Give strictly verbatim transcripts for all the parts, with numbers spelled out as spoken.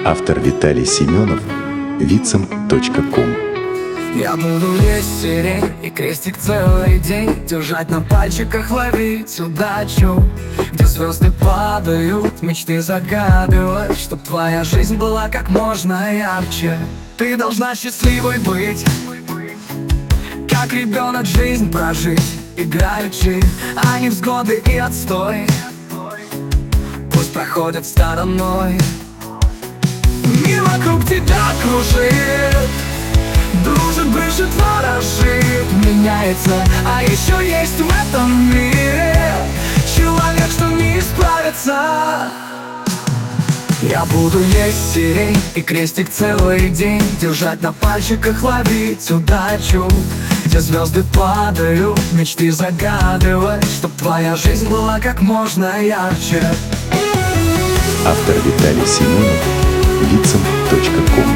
Автор Виталий Семенов, вицем точка ком. Я буду есть сирень и крестик целый день держать на пальчиках, ловить удачу, где звезды падают, мечты загадывать, чтоб твоя жизнь была как можно ярче. Ты должна счастливой быть, как ребенок жизнь прожить, играючи, а не взгоды и отстой пусть проходят стороной. Мир вокруг тебя кружит, дружит, брызжет, ворожит, меняется, а еще есть в этом мире человек, что не исправится. Я буду есть сирень и крестик целый день держать на пальчиках, ловить удачу, где звезды падают, мечты загадывать, чтоб твоя жизнь была как можно ярче. Автор Виталий Семенов, вицем точка ком.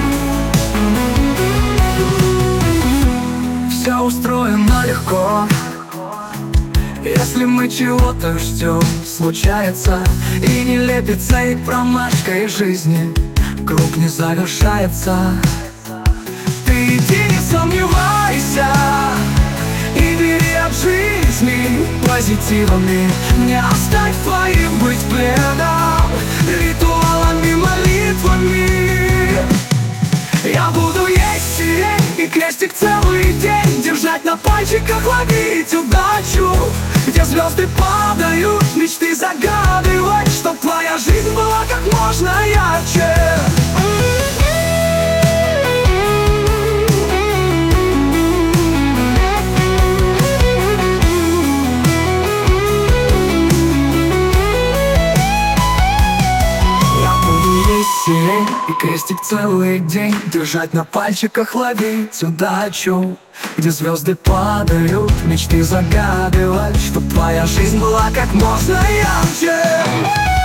Все устроено легко, если мы чего-то ждем, случается и не лепится, и промашкой жизни круг не завершается. Ты иди, не сомневайся, и бери от жизни позитивами, не оставь твоим быть пледом, ритуалами, молитвами. Я буду есть сирень и крестик целый день держать на пальчиках, ловить удачу, где звезды падают, мечты загадывать, чтоб твоя жизнь была как можно ярче. Сирень и крестик целый день держать на пальчиках, ловить удачу, где звезды падают, мечты загадывать, чтоб твоя жизнь была как можно ярче.